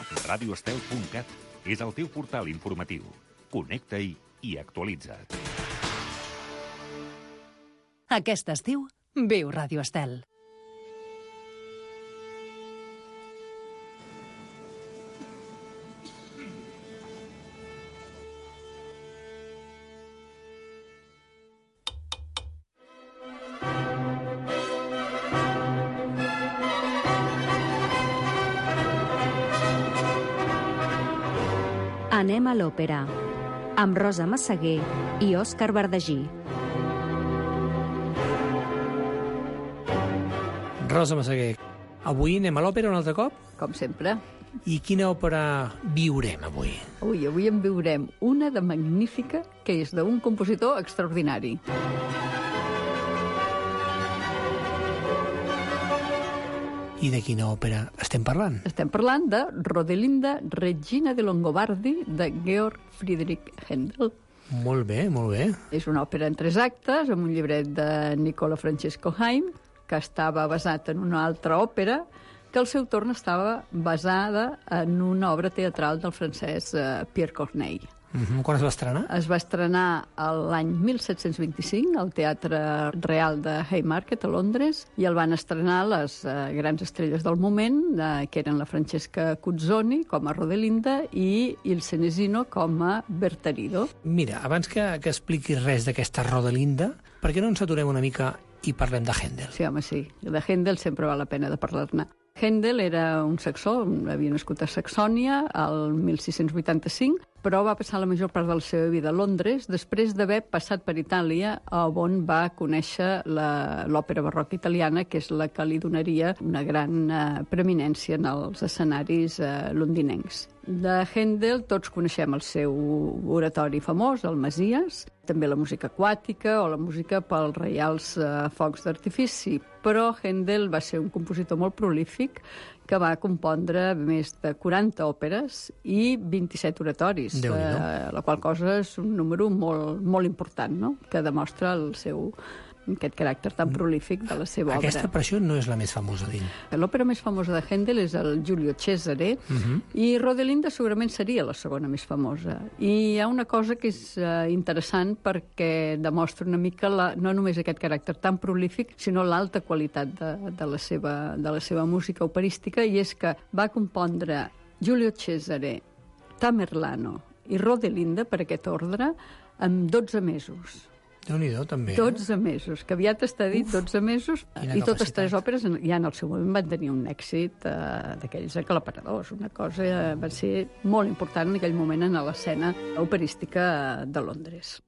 radioestel.cat és el teu portal informatiu. Connecta-hi i actualitza't. Aquest estiu, viu Ràdio Estel. Anem a l'òpera, amb Rosa Massaguer i Òscar Bardagí. Rosa Massaguer, avui anem a l'òpera un altre cop? Com sempre. I quina òpera viurem avui? Avui en viurem una de magnífica, que és d'un compositor extraordinari. I de quina òpera estem parlant? Estem parlant de Rodelinda, regina de Longobardi, de Georg Friedrich Händel. Molt bé, molt bé. És una òpera en 3 actes, amb un llibret de Nicola Francesco Haim, que estava basat en una altra òpera, que al seu torn estava basada en una obra teatral del francès Pierre Corneille. Quan es va estrenar? Es va estrenar l'any 1725 al Teatre Real de Haymarket, a Londres, i el van estrenar les grans estrelles del moment, que eren la Francesca Cuzzoni, com a Rodelinda, i Il Senesino, com a Bertarido. Mira, abans que expliquis res d'aquesta Rodelinda, per què no ens aturem una mica i parlem de Händel? Sí, home, sí. De Händel sempre val la pena de parlar-ne. Händel era un saxó, havia nascut a Saxònia el 1685, però va passar la major part de la seva vida a Londres, després d'haver passat per Itàlia, on va conèixer l'òpera barroca italiana, que és la que li donaria una gran preeminència en els escenaris londinencs. De Händel tots coneixem el seu oratori famós, el Messias, també la música aquàtica o la música pels reials focs d'artifici, però Händel va ser un compositor molt prolífic que va compondre més de 40 òperes i 27 oratoris, la qual cosa és un número molt, molt important, no? Que demostra aquest caràcter tan prolífic de la seva obra. Aquesta, per això, no és la més famosa d'ell. L'òpera més famosa de Händel és el Giulio Cesare, i Rodelinda segurament seria la segona més famosa. I hi ha una cosa que és interessant perquè demostra una mica no només aquest caràcter tan prolífic, sinó l'alta qualitat de la seva música operística, i és que va compondre Giulio Cesare, Tamerlano i Rodelinda, per aquest ordre, en 12 mesos. Déu-n'hi-do, també. 12 mesos, que aviat està dit 12 mesos, i totes 3 òperes ja en el seu moment van tenir un èxit d'aquells aclaparadors. Una cosa va ser molt important en aquell moment en l'escena operística de Londres.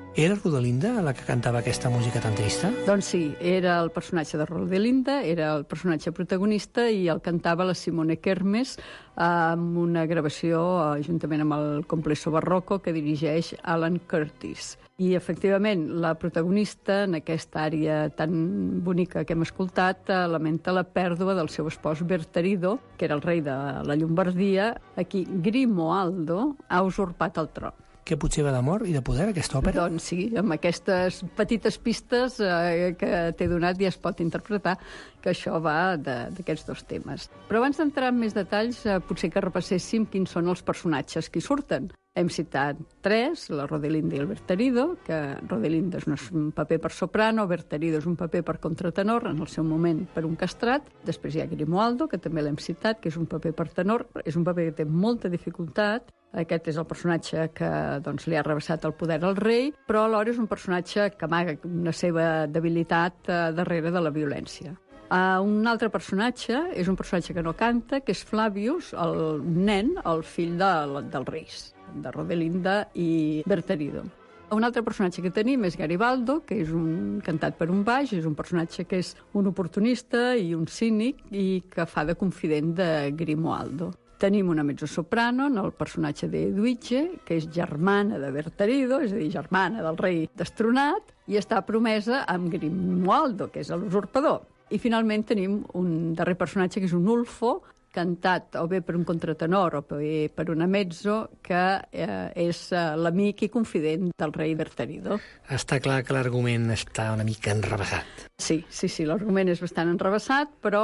Era Rodelinda la que cantava aquesta música tan trista? Doncs sí, era el personatge de Rodelinda, era el personatge protagonista i el cantava la Simone Kermes amb una gravació juntament amb el Complesso Barroco que dirigeix Alan Curtis. I, efectivament, la protagonista, en aquesta àrea tan bonica que hem escoltat, lamenta la pèrdua del seu espòs Bertarido, que era el rei de la Llombardia, a qui Grimoaldo ha usurpat el tron. Que potser va d'amor i de poder, aquesta òpera? Doncs sí, amb aquestes petites pistes que t'he donat ja es pot interpretar que això va d'aquests dos temes. Però abans d'entrar en més detalls, potser que repasséssim quins són els personatges que hi surten. Hem citat 3, la Rodelinda i el Bertarido, que Rodelinda és un paper per soprano, Bertarido és un paper per contratenor, en el seu moment per un castrat. Després hi ha Grimoaldo, que també l'hem citat, que és un paper per tenor, és un paper que té molta dificultat. Aquest és el personatge que li ha rebassat el poder al rei, però alhora és un personatge que amaga una seva debilitat darrere de la violència. Un altre personatge és un personatge que no canta, que és Flavius, el nen, el fill dels reis, de Rodelinda i Bertarido. Un altre personatge que tenim és Garibaldo, que és un cantat per un baix, és un personatge que és un oportunista i un cínic i que fa de confident de Grimoaldo. Tenim una mezzosoprano, en el personatge d'Eduige, que és germana de Bertarido, és a dir, germana del rei destronat, i està promesa amb Grimoaldo, que és l'usurpador. I finalment tenim un darrer personatge, que és un Ulfo, cantat o bé per un contratenor o bé per una mezzo, que és l'amic i confident del rei Bertarido. Està clar que l'argument està una mica enrevessat. Sí, l'argument és bastant enrevessat, però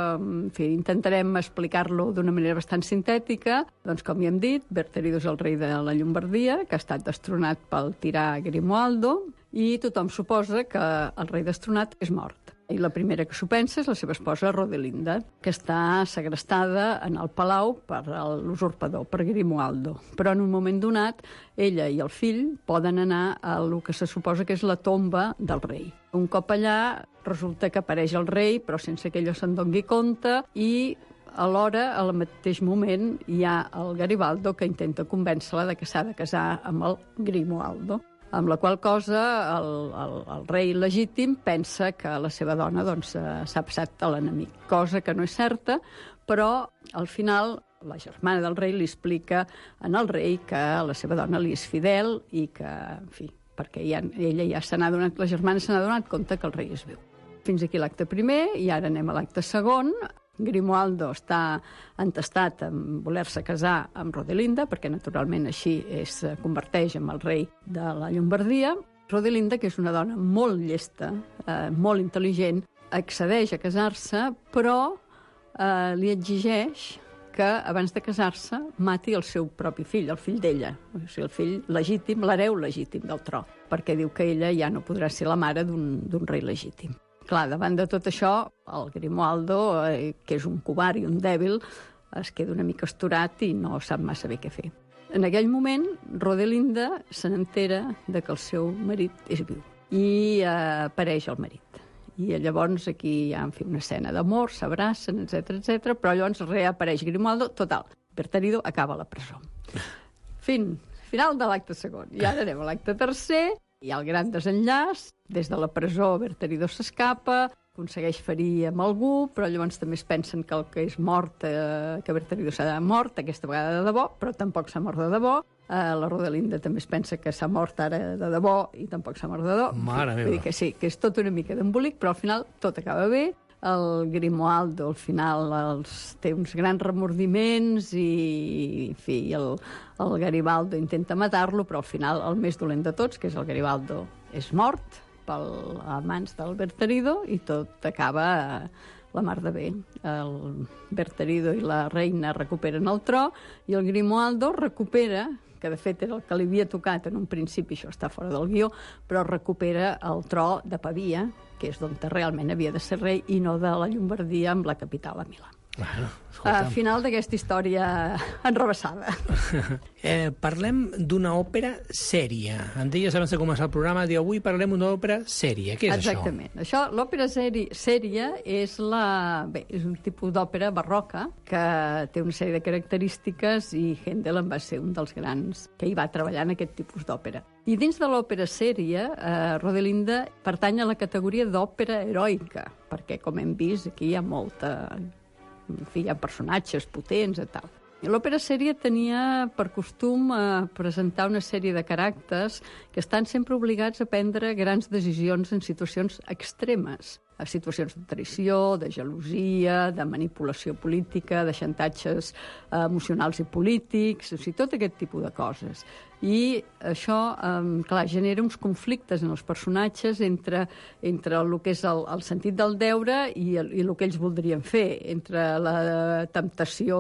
intentarem explicar-lo d'una manera bastant sintètica. Doncs, com ja hem dit, Bertarido és el rei de la Llombardia, que ha estat destronat pel tirà Grimoaldo, i tothom suposa que el rei destronat és mort. I la primera que s'ho pensa és la seva esposa Rodelinda, que està segrestada en el palau per l'usurpador, per Grimoaldo. Però en un moment donat, ella i el fill poden anar a lo que se suposa que és la tomba del rei. Un cop allà, resulta que apareix el rei, però sense que ella se'n doni compte, i alhora, al mateix moment, hi ha el Garibaldo que intenta convèncer-la de que s'ha de casar amb el Grimoaldo. Amb la qual cosa el rei legítim pensa que la seva dona s'ha passat a l'enemic, cosa que no és certa, però al final la germana del rei li explica al rei que la seva dona li és fidel i que, en fi, perquè ella ja la germana se n'ha donat compte que el rei és viu. Fins aquí l'acte primer i ara anem a l'acte segon. Grimoaldo està entestat en voler-se casar amb Rodelinda, perquè naturalment així es converteix en el rei de la Llombardia. Rodelinda, que és una dona molt llesta, molt intel·ligent, accedeix a casar-se, però li exigeix que abans de casar-se mati el seu propi fill, el fill d'ella, o sigui, el fill legítim, l'hereu legítim del tro, perquè diu que ella ja no podrà ser la mare d'un rei legítim. Clar, davant de tot això, el Grimoaldo, que és un covard i un dèbil, es queda una mica astorat i no sap massa bé què fer. En aquell moment, Rodelinda se n'entera que el seu marit és viu i apareix el marit. I llavors aquí hi ha una escena d'amor, s'abracen, etc, però llavors reapareix Grimoaldo. Total, Bertarido acaba a la presó. Final de l'acte segon. I ara anem a l'acte tercer. Hi ha el gran desenllaç, des de la presó Bertarido s'escapa, aconsegueix ferir amb algú, però llavors també es pensen que el que és mort, que Bertarido s'ha mort, aquesta vegada de debò, però tampoc s'ha mort de debò. La Rodelinda també es pensa que s'ha mort ara de debò i tampoc s'ha mort de debò. Mare meva. Vull dir que sí, que és tot una mica d'embolic, però al final tot acaba bé. El Grimoaldo, al final, té uns grans remordiments i, en fi, el Garibaldo intenta matar-lo, però al final el més dolent de tots, que és el Garibaldo, és mort a mans del Bertarido i tot acaba la mar de bé. El Bertarido i la reina recuperen el tro i el Grimoaldo recupera, que de fet era el que li havia tocat en un principi, això està fora del guió, però recupera el tro de Pavia, que és d'on realment havia de ser rei, i no de la Llombardia amb la capital a Milà. Bueno, Al final d'aquesta història enrevessada. Parlem d'una òpera sèria. Em deies abans de començar el programa, avui parlem d'una òpera sèria. Què és Exactament. Això, l'òpera sèria és és un tipus d'òpera barroca que té una sèrie de característiques i Händel en va ser un dels grans que hi va treballar en aquest tipus d'òpera. I dins de l'òpera sèria, Rodelinda pertany a la categoria d'òpera heroica, perquè, com hem vist, aquí hi ha molta... En fi, hi ha personatges potents i tal. L'òpera sèria tenia per costum presentar una sèrie de caràcters que estan sempre obligats a prendre grans decisions en situacions extremes, a situacions de traïció, de gelosia, de manipulació política, de xantatges emocionals i polítics, o sigui, tot aquest tipus de coses. I això, clar, genera uns conflictes en els personatges entre el que és el sentit del deure i el que ells voldrien fer, entre la temptació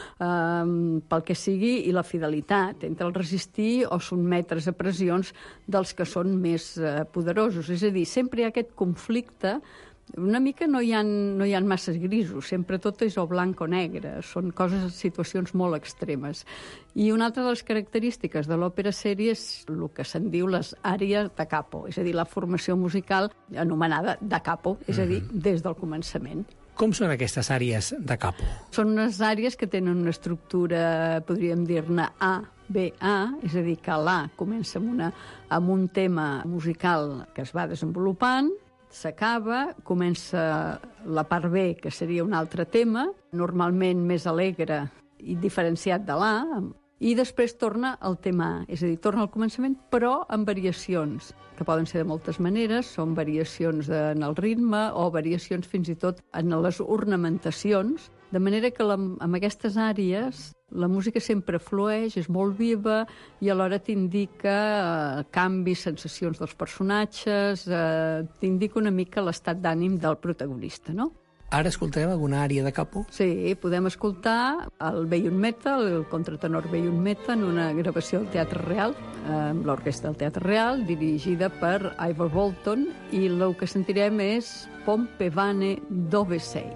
pel que sigui i la fidelitat, entre el resistir o sotmetre's a pressions dels que són més poderosos. És a dir, sempre hi ha aquest conflicte. Una mica no hi ha massa grisos, sempre tot és o blanc o negre, són situacions molt extremes. I una altra de les característiques de l'òpera sèria és el que se'n diu les àries da capo, és a dir, la formació musical anomenada da capo, és a dir, des del començament. Com són aquestes àries da capo? Són unes àries que tenen una estructura, podríem dir-ne A, B, A, és a dir, que l'A comença amb un tema musical que es va desenvolupant, s'acaba, comença la part B, que seria un altre tema, normalment més alegre i diferenciat de l'A, i després torna al tema A, és a dir, torna al començament, però amb variacions, que poden ser de moltes maneres, són variacions en el ritme o variacions fins i tot en les ornamentacions, de manera que amb aquestes àries la música sempre flueix, és molt viva i alhora t'indica canvis, sensacions dels personatges, t'indica una mica l'estat d'ànim del protagonista, no? Ara escoltarem alguna ària da capo? Sí, podem escoltar el Bellum Meta, el contratenor Bellum Meta, en una gravació al Teatre Real, amb l'orquestra del Teatre Real, dirigida per Ivor Bolton, i el que sentirem és Pompe Vane dove sei.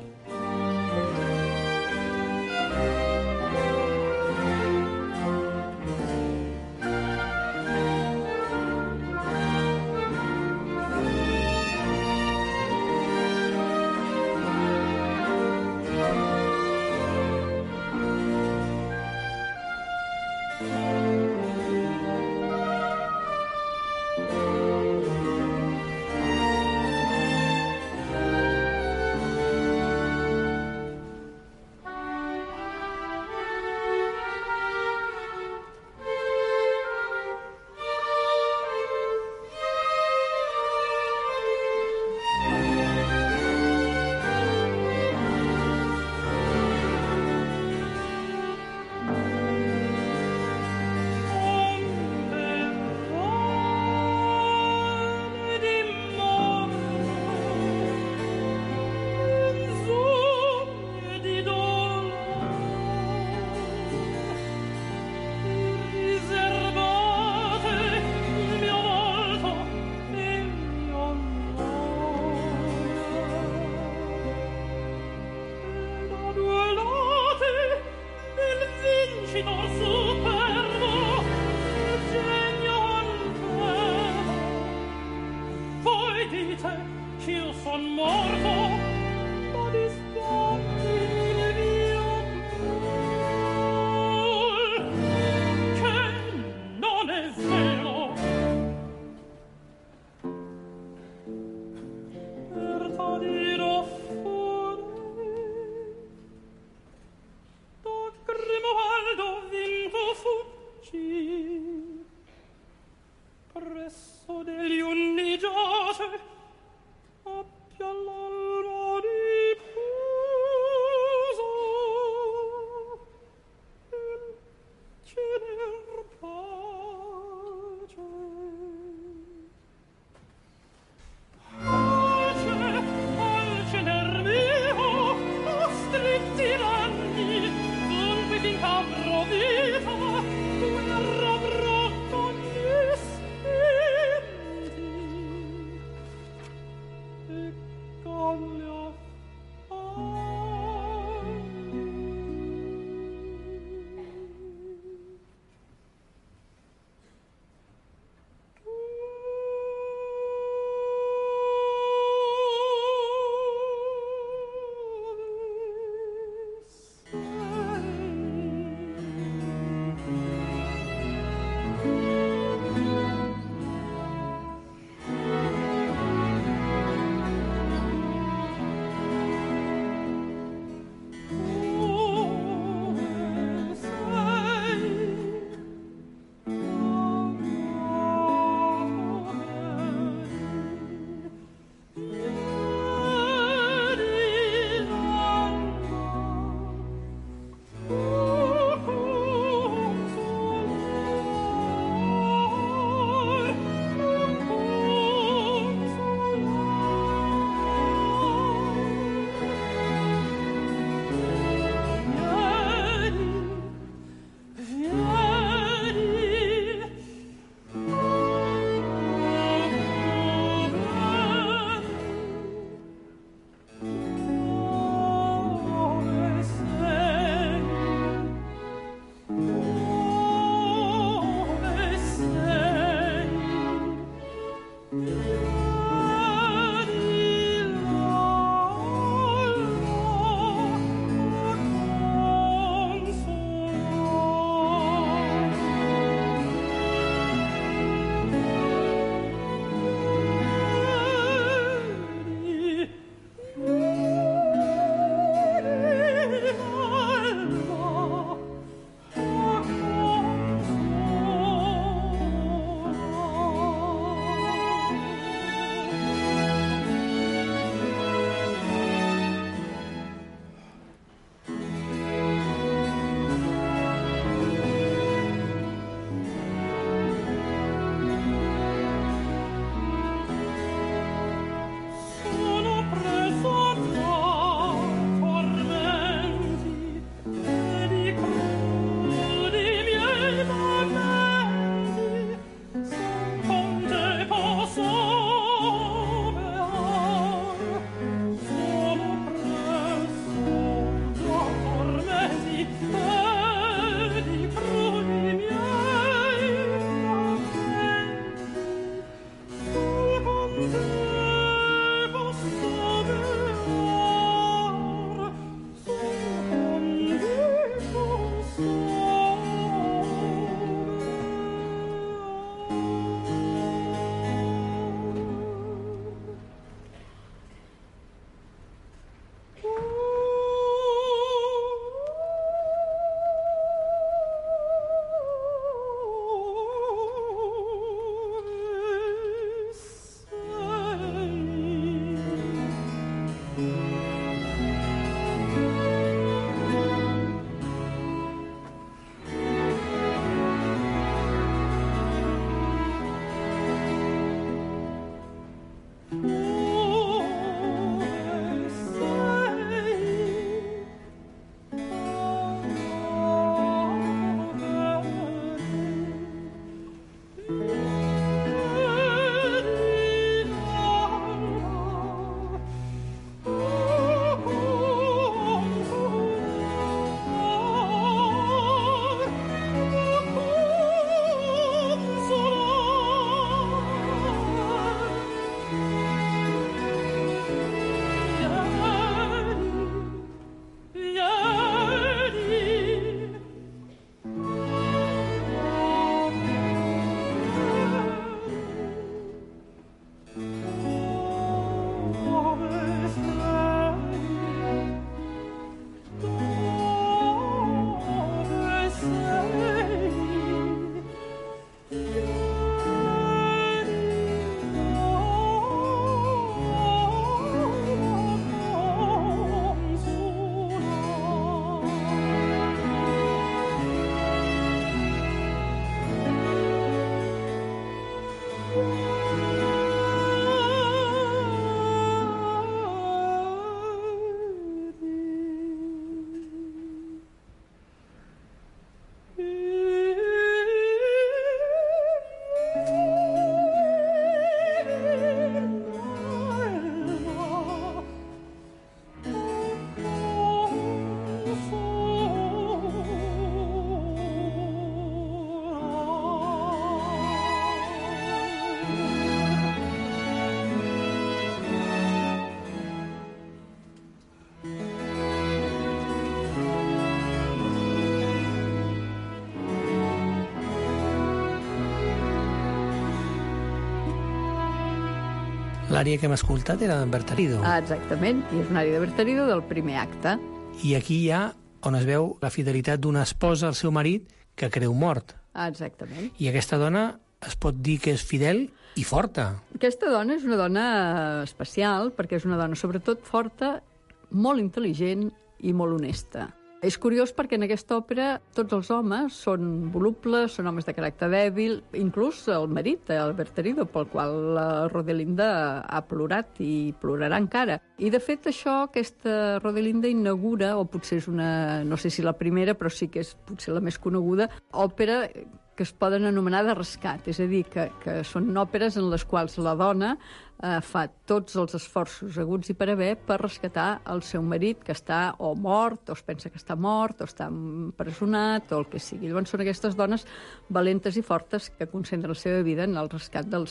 L'ària que hem escoltat era d'en Bertarido. Exactament, i és una ària de Bertarido del primer acte. I aquí hi ha on es veu la fidelitat d'una esposa al seu marit que creu mort. Exactament. I aquesta dona es pot dir que és fidel i forta. Aquesta dona és una dona especial perquè és una dona sobretot forta, molt intel·ligent i molt honesta. És curiós perquè en aquesta òpera tots els homes són volubles, són homes de caràcter dèbil, inclús el marit, el Bertarido, pel qual la Rodelinda ha plorat i plorarà encara. I de fet això, aquesta Rodelinda inaugura, o potser és una, no sé si la primera, però sí que és potser la més coneguda, òpera que es poden anomenar de rescat, és a dir, que són òperes en les quals la dona fa tots els esforços haguts i per haver per rescatar el seu marit, que està o mort, o es pensa que està mort, o està empresonat, o el que sigui. Llavors són aquestes dones valentes i fortes que concentren la seva vida en el rescat del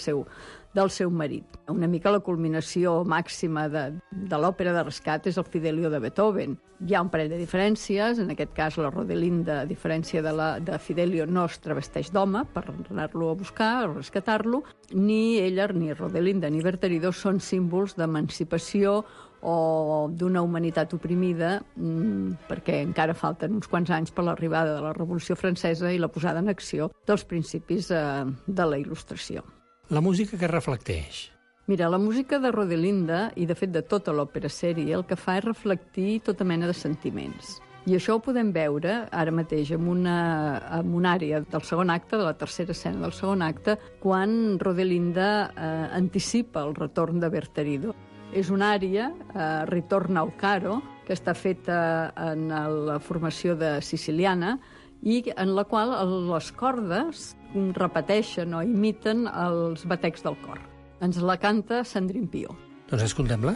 seu marit. Una mica la culminació màxima de l'òpera de rescat és el Fidelio de Beethoven. Hi ha un parell de diferències, en aquest cas la Rodelinda, a diferència de Fidelio, no es travesteix d'home per anar-lo a buscar, a rescatar-lo, ni ella, ni Rodelinda, ni Bertarido són símbols d'emancipació o d'una humanitat oprimida, perquè encara falten uns quants anys per l'arribada de la Revolució Francesa i la posada en acció dels principis de la Il·lustració. La música que reflecteix? Mira, la música de Rodelinda, i de fet de tota l'òpera sèrie, el que fa és reflectir tota mena de sentiments. I això ho podem veure ara mateix en una àrea del segon acte, de la tercera escena del segon acte, quan Rodelinda anticipa el retorn de Bertarido. És una àrea, Ritorna al Caro, que està feta en la formació de siciliana i en la qual les cordes repeteixen o imiten els batecs del cor. Ens la canta Sandrine Pio. Doncs escoltem-la.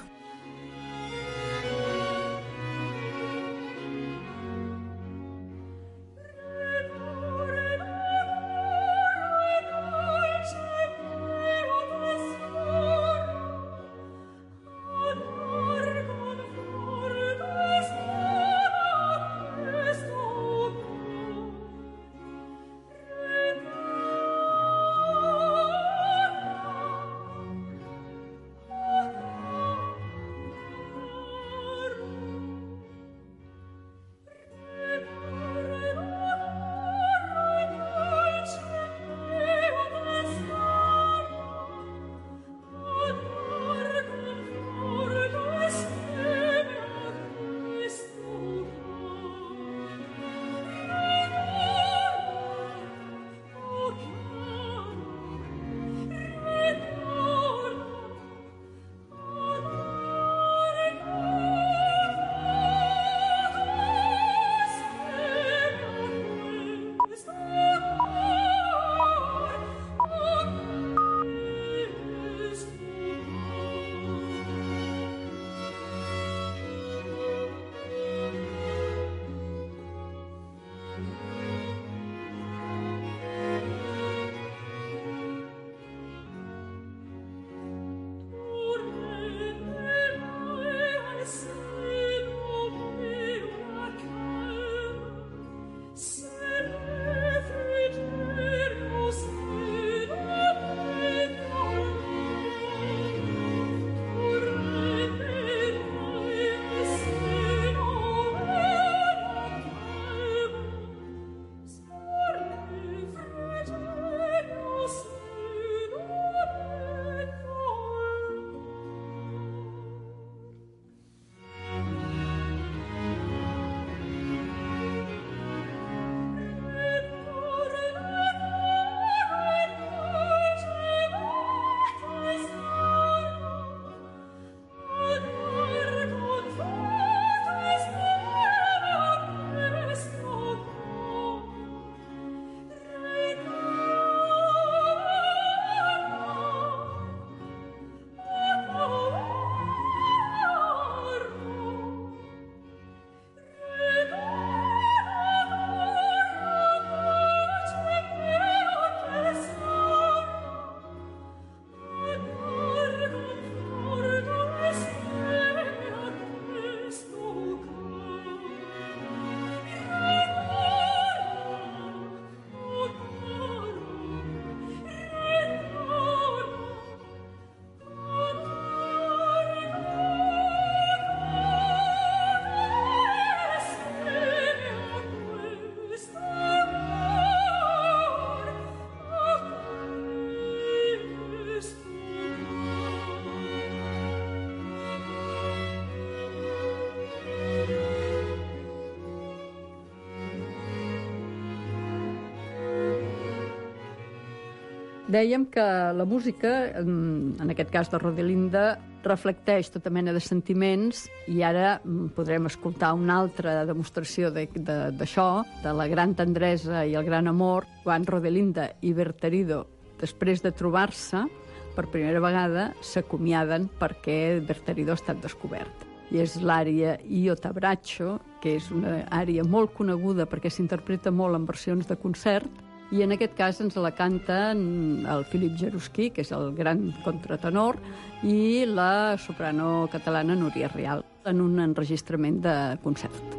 Dèiem que la música, en aquest cas de Rodelinda, reflecteix tota mena de sentiments i ara podrem escoltar una altra demostració d'això, de la gran tendresa i el gran amor, quan Rodelinda i Berterido, després de trobar-se, per primera vegada s'acomiaden perquè Berterido ha estat descobert. I és l'ària Io t'abbraccio, que és una ària molt coneguda perquè s'interpreta molt en versions de concert, i en aquest cas ens la canten el Philip Jeruski, que és el gran contratenor, i la soprano catalana Núria Rial, en un enregistrament de concert.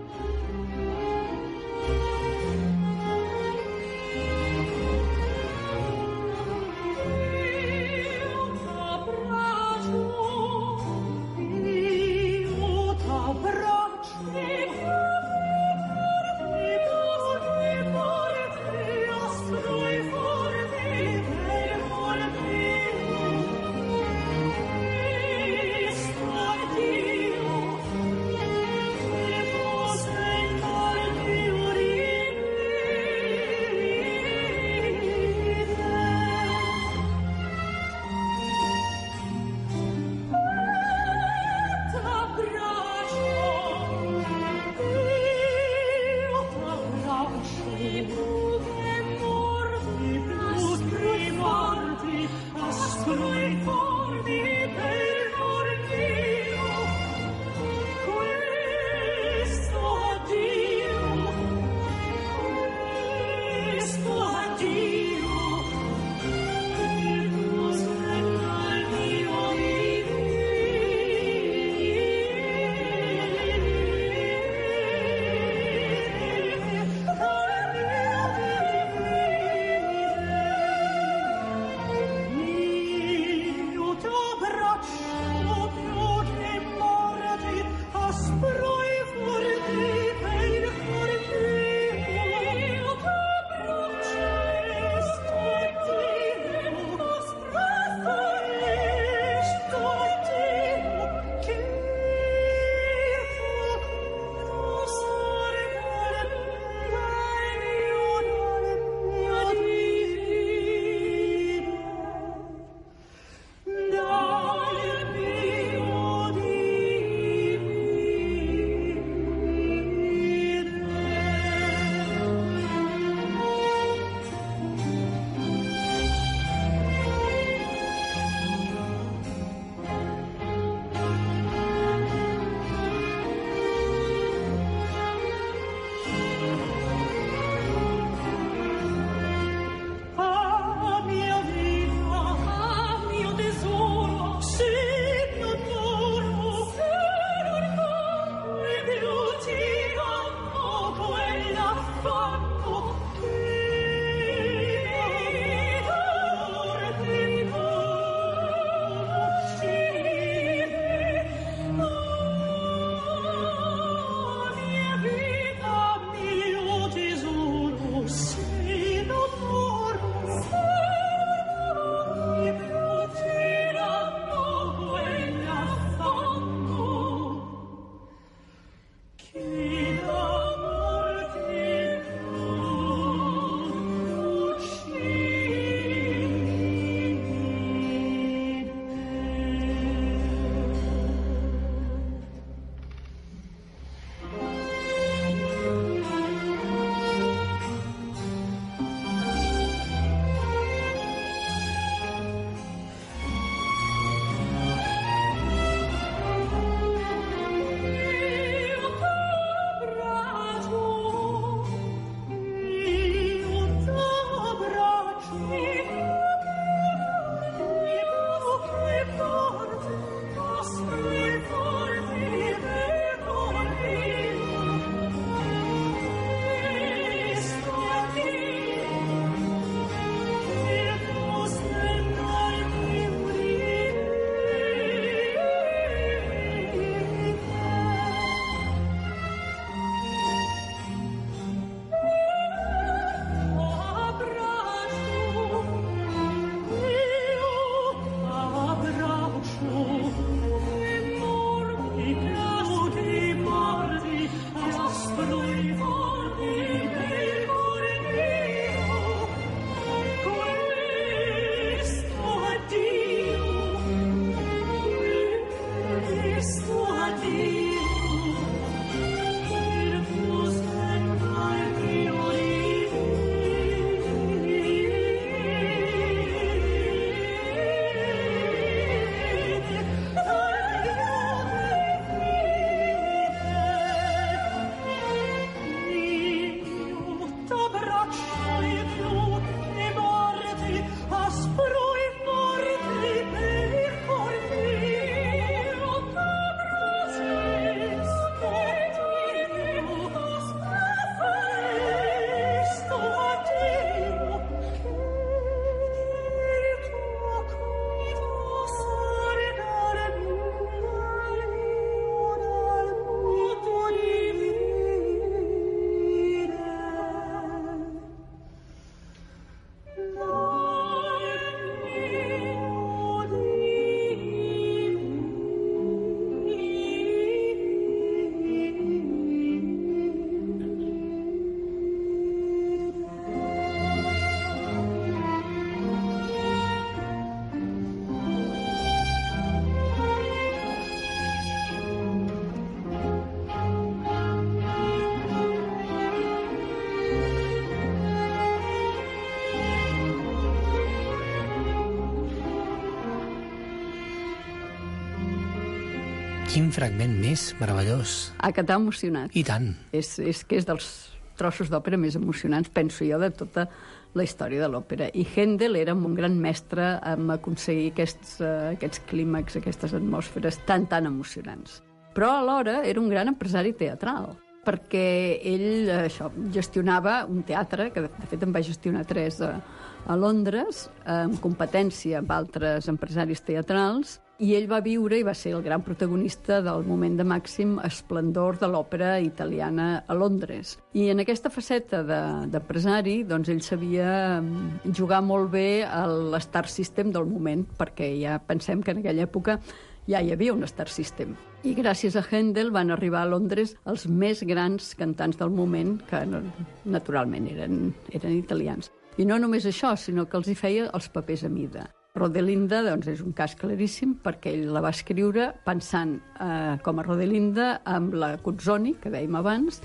Quin fragment més meravellós. Que t'ha emocionat. I tant. És que és dels trossos d'òpera més emocionants, penso jo, de tota la història de l'òpera. I Händel era un gran mestre en aconseguir aquests clímax, aquestes atmosferes tan emocionants. Però alhora era un gran empresari teatral, perquè ell gestionava un teatre, que de fet en va gestionar 3 a Londres, en competència amb altres empresaris teatrals, i ell va viure i va ser el gran protagonista del moment de màxim esplendor de l'òpera italiana a Londres. I en aquesta faceta d'empresari, doncs ell sabia jugar molt bé a l'Star System del moment, perquè ja pensem que en aquella època ja hi havia un Star System. I gràcies a Händel van arribar a Londres els més grans cantants del moment, que naturalment eren italians. I no només això, sinó que els hi feia els papers a mida. Rodelinda, doncs, és un cas claríssim, perquè ell la va escriure pensant com a Rodelinda amb la Cuzzoni, que dèiem abans,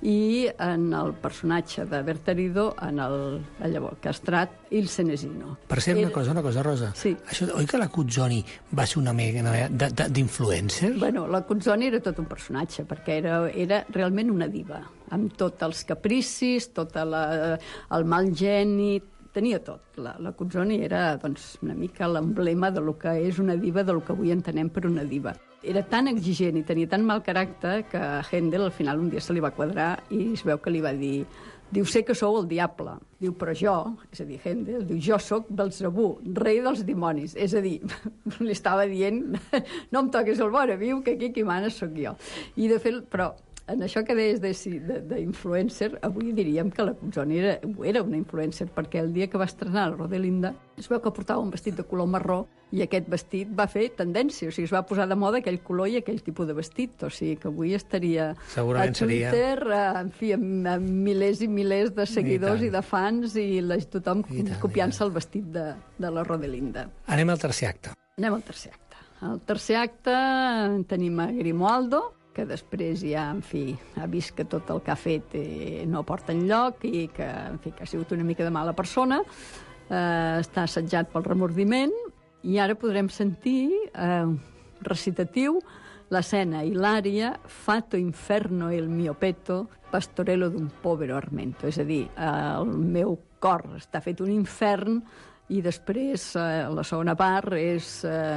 i en el personatge de Bertarido, en el llavors castrat, Il Senesino. Per ser una cosa, Rosa. Sí. Això, oi que la Cuzzoni va ser una mena d'influencer? Bueno, la Cuzzoni era tot un personatge, perquè era realment una diva, amb tots els capricis, tot el mal geni, tenia tot. La Cuzzoni era doncs, una mica l'emblema del que és una diva, del que avui entenem per una diva. Era tan exigent i tenia tan mal caràcter que a Händel al final un dia se li va quadrar i es veu que li va dir: diu, sé que sou el diable. Diu, però jo, és a dir, Händel, diu, jo sóc Belzebú, rei dels dimonis. És a dir, li estava dient, no em toquis el vora, viu, que aquí qui mana sóc jo. I de fet, però en això que deies d'influencer, avui diríem que la Cuzzoni era una influencer, perquè el dia que va estrenar la Rodelinda es veu que portava un vestit de color marró i aquest vestit va fer tendència, o sigui, es va posar de moda aquell color i aquell tipus de vestit, o sigui que avui estaria segurament a Twitter, en fi, amb milers i milers de seguidors i de fans i tothom copiant-se el vestit de la Rodelinda. Anem al tercer acte. Anem al tercer acte. Al tercer acte tenim a Grimoaldo, que després ja, en fi, ha vist que tot el que ha fet no porta enlloc i que, en fi, que ha sigut una mica de mala persona, està assetjat pel remordiment, i ara podrem sentir recitatiu l'escena hilària Fato inferno el mio petto, pastorello d'un povero armento, és a dir, el meu cor està fet un infern, i després la segona part és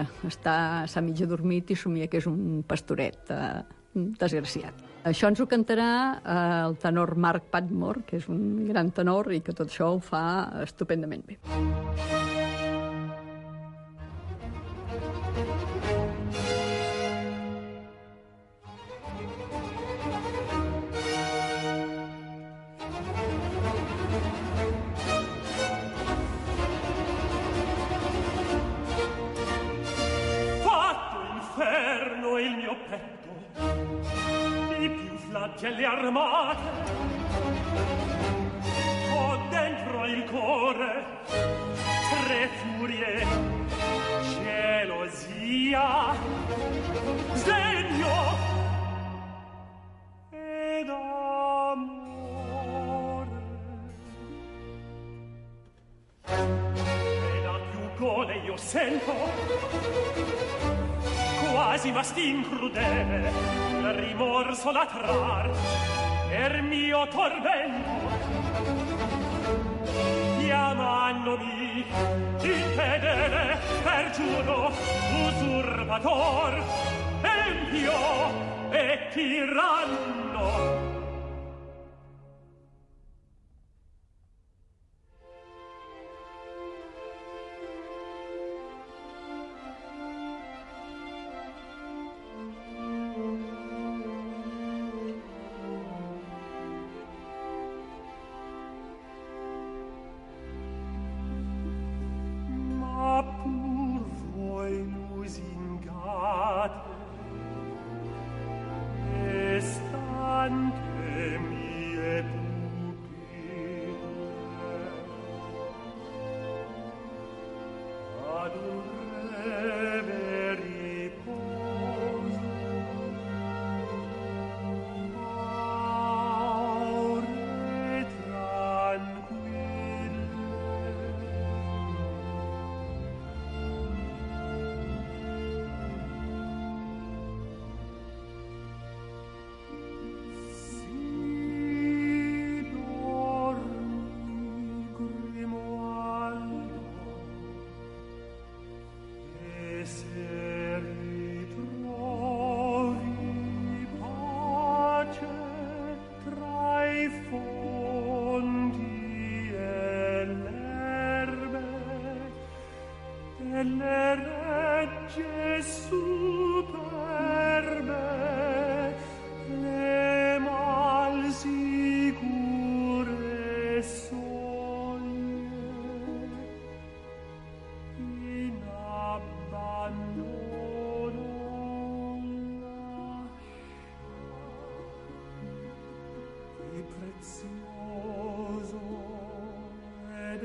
s'ha mig adormit i somia que és un pastoret desgraciat. Això ens ho cantarà el tenor Mark Padmore, que és un gran tenor i que tot això ho fa estupendament bé. Il mio petto di più flagelli armate, ho dentro il cuore 3 furie, gelosia, sdegno ed amore. E da più gole io sento quasi mastin crudele, il rimorso latrar per mio tormento. Chiamandomi infedele, pergiuro, usurpator, empio e tiranno. Stante legge su per me le mal sicure soglie in abbandono lascia di prezioso ed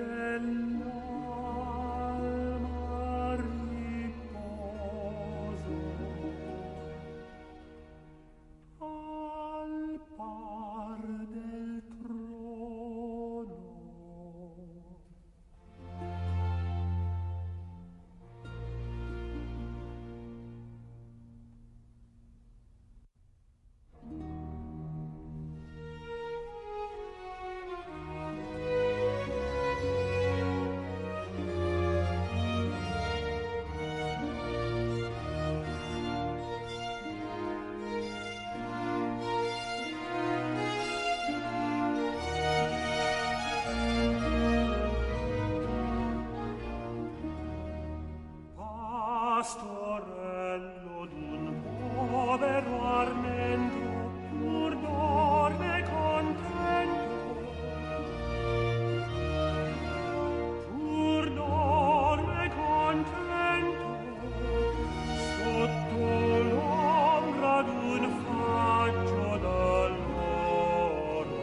dell'alma riposo al par del trono. Pastorello d'un povero armento, pur dorme contento, pur dorme contento, sotto l'ombra d'un faggio d'alloro.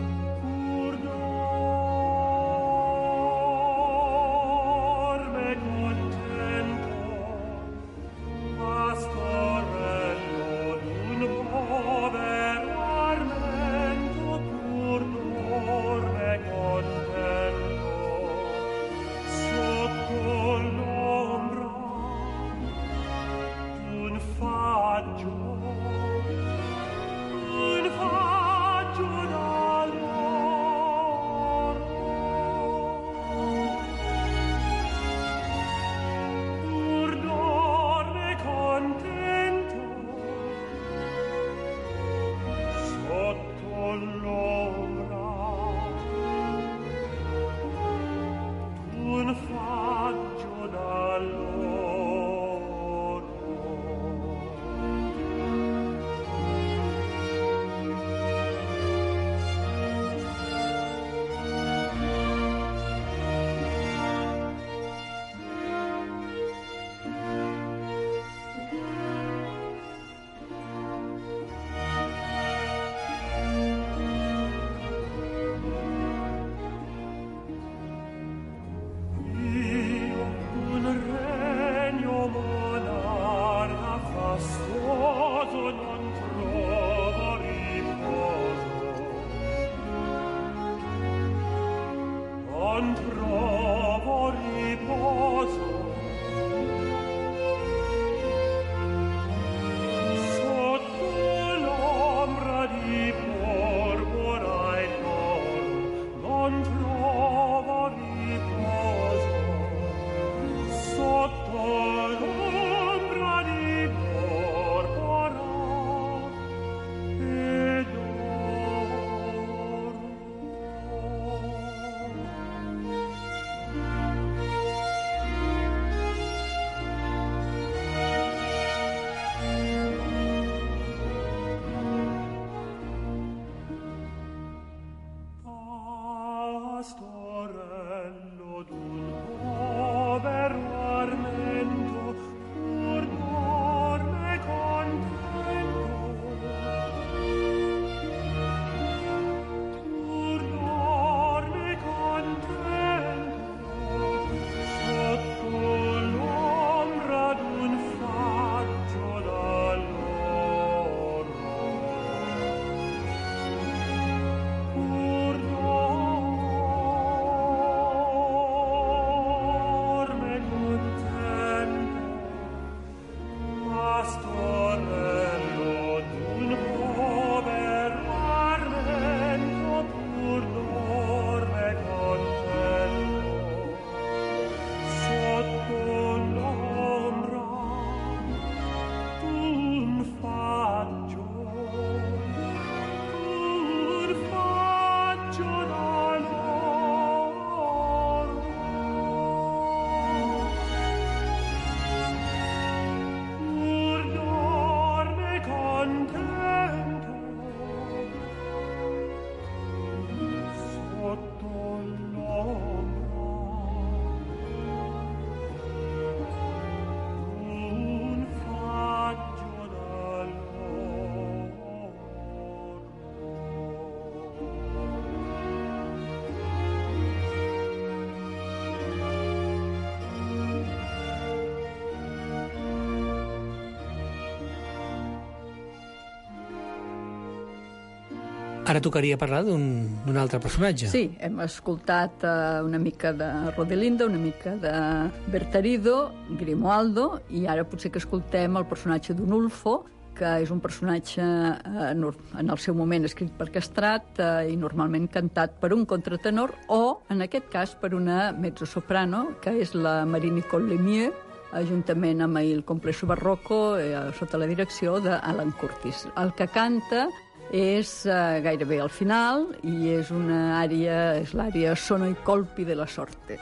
Pur dorme Ara tocaria parlar d'un altre personatge. Sí, hem escoltat una mica de Rodelinda, una mica de Bertarido, Grimoaldo, i ara potser que escoltem el personatge d'Unulfo, que és un personatge en el seu moment escrit per castrat i normalment cantat per un contratenor o, en aquest cas, per una mezzosoprano, que és la Marie-Nicole Lemieux, juntament amb el Complesso Barroco, sota la direcció d'Alan Curtis. El que canta és gairebé al final i és una àrea, és l'àrea Sono i colpi della sorte.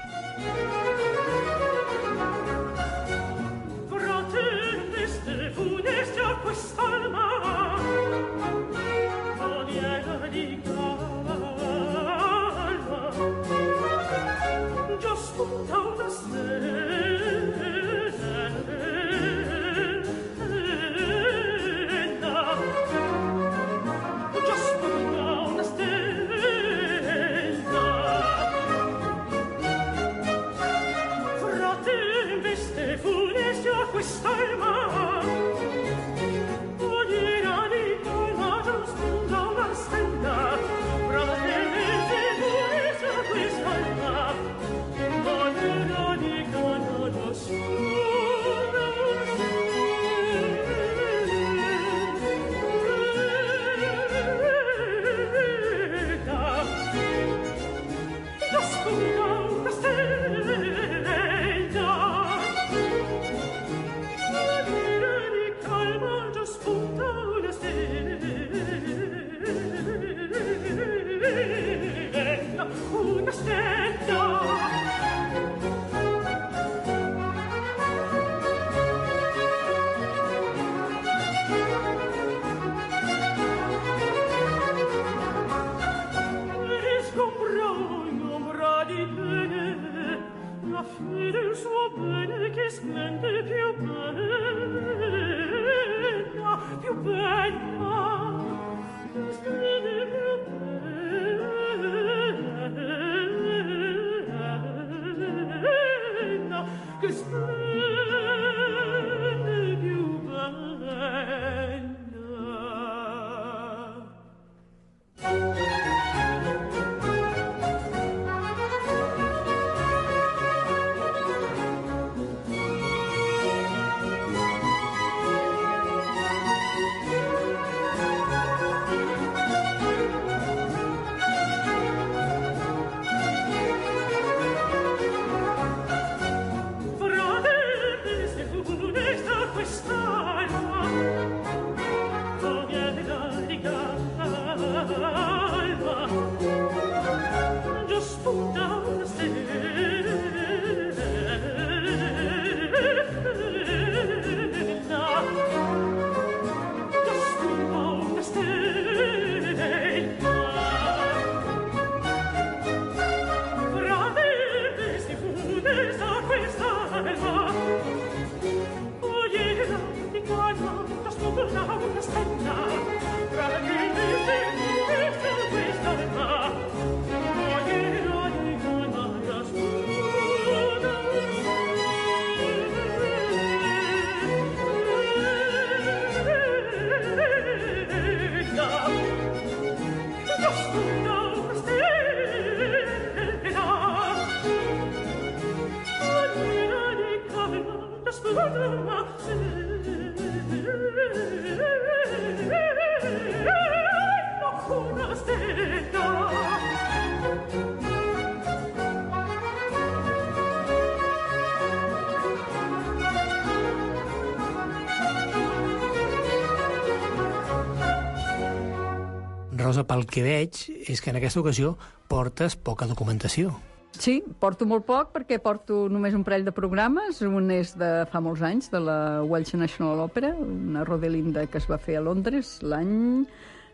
Rosa, pel que veig, és que en aquesta ocasió portes poca documentació. Sí, porto molt poc perquè porto només un parell de programes. Un és de fa molts anys, de la Welsh National Opera, una Rodelinda que es va fer a Londres l'any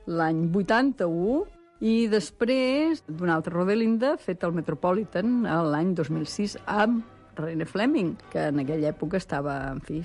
81, i després d'una altra Rodelinda feta al Metropolitan l'any 2006 amb René Fleming, que en aquella època estava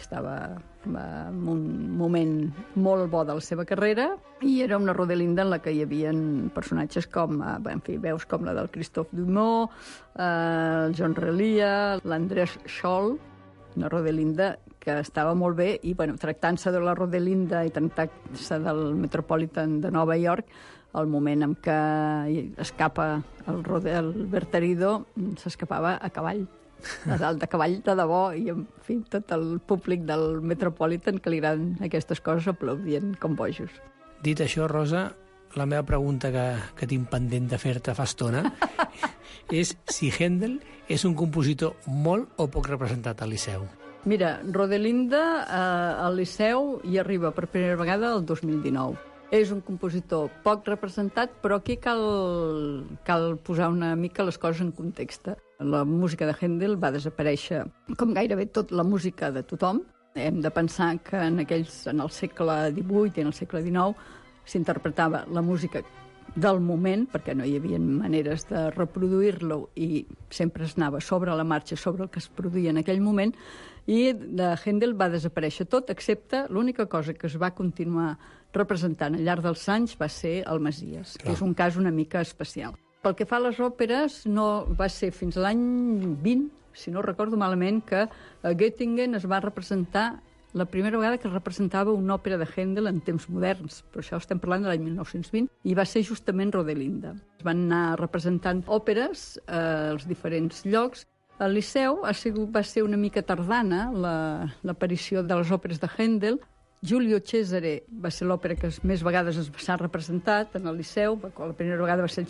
en un moment molt bo de la seva carrera, i era una Rodelinda en la que hi havia personatges com, veus com la del Christophe Dumont, el John Relia, l'Andrés Scholl, una Rodelinda que estava molt bé i, bueno, tractant-se de la Rodelinda i tractant-se del Metropolitan de Nova York, el moment en què escapa el Berterido s'escapava a cavall, a dalt de cavall de debò, i, en fi, tot el públic del Metropolitan que li agraden aquestes coses aplaudien com bojos. Dit això, Rosa, la meva pregunta que tinc pendent de fer-te fa estona és si Händel és un compositor molt o poc representat al Liceu. Mira, Rodelinda al Liceu hi arriba per primera vegada el 2019. És un compositor poc representat, però aquí cal posar una mica les coses en context. La música de Händel va desaparèixer, com gairebé tot la música de tothom. Hem de pensar que en el segle XVIII i en el segle XIX s'interpretava la música del moment, perquè no hi havia maneres de reproduir-lo i sempre es anava sobre la marxa, sobre el que es produïa en aquell moment, i de Händel va desaparèixer tot, excepte l'única cosa que es va continuar representant al llarg dels anys va ser el Messies, que és un cas una mica especial. Pel que fa a les òperes, no va ser fins a l'any 20, si no recordo malament, que a Göttingen es va representar la primera vegada que es representava una òpera de Händel en temps moderns, però això estem parlant de l'any 1920, i va ser justament Rodelinda. Es van anar representant òperes als diferents llocs. Al Liceu va ser una mica tardana l'aparició de les òperes de Händel. Giulio Cesare va ser l'òpera que més vegades s'ha representat en el Liceu, la primera vegada va ser el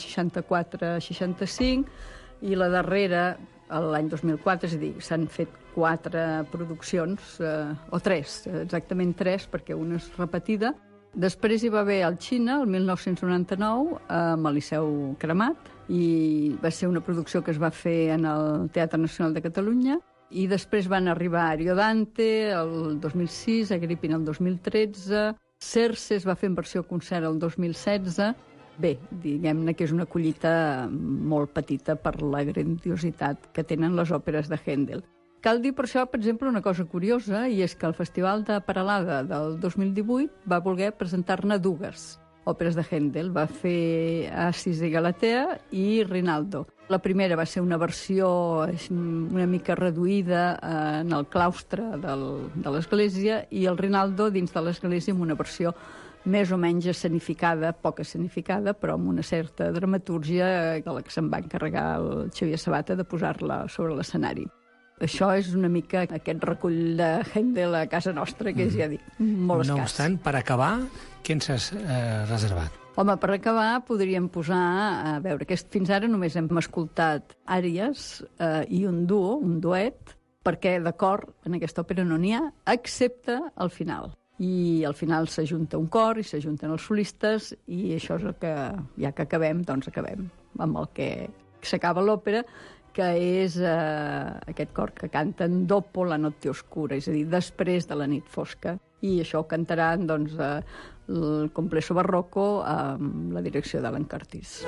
64-65, i la darrera l'any 2004, és a dir, s'han fet 4 produccions, o 3, exactament 3, perquè una és repetida. Després hi va haver el Xina, el 1999, amb el Liceu cremat, i va ser una producció que es va fer en el Teatre Nacional de Catalunya, i després van arribar Ariodante el 2006, Agrippina el 2013, Cerce es va fer en versió concert el 2016. Bé, diguem-ne que és una collita molt petita per la grandiositat que tenen les òperes de Händel. Cal dir per això, per exemple, una cosa curiosa, i és que el Festival de Peralada del 2018 va voler presentar-ne 2 òperes de Händel. Va fer Acis i Galatea i Rinaldo. La primera va ser una versió una mica reduïda en el claustre de l'església, i el Rinaldo dins de l'església amb una versió més o menys escenificada, poc escenificada, però amb una certa dramatúrgia de la que se'n va encarregar el Xavier Sabata de posar-la sobre l'escenari. Això és una mica aquest recull de Händel a casa nostra, que és, ja dic, molt escàs. No obstant, per acabar, què ens has reservat? Home, per acabar podríem posar, a veure, que fins ara només hem escoltat àries i un duo, un duet, perquè d'acord en aquesta òpera no n'hi ha, excepte al final. I al final s'ajunta un cor i s'ajunten els solistes, i això és el que, ja que acabem, doncs acabem amb el que s'acaba l'òpera, que és aquest cor que canten dopo la notte oscura, és a dir, després de la nit fosca. I això ho cantaran, doncs, el Complesso Barroco amb la direcció d'Alan Curtis.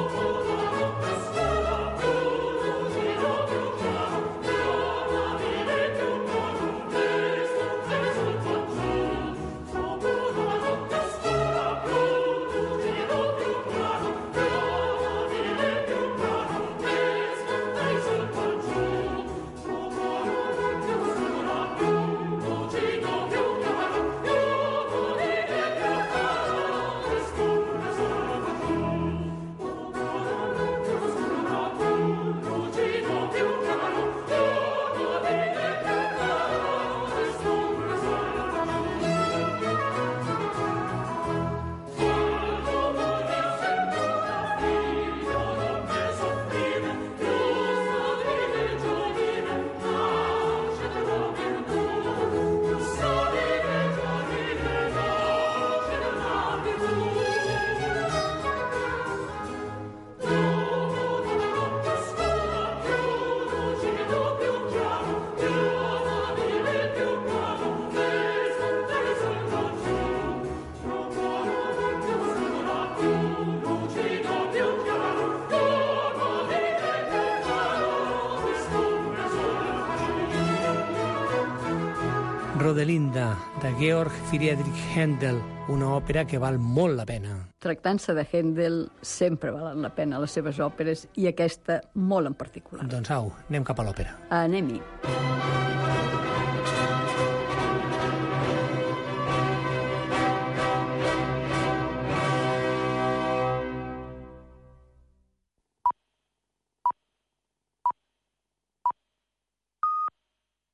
Rodelinda, de Georg Friedrich Händel, una òpera que val molt la pena. Tractant-se de Händel, sempre valen la pena les seves òperes, i aquesta molt en particular. Doncs au, anem cap a l'òpera. Anem-hi.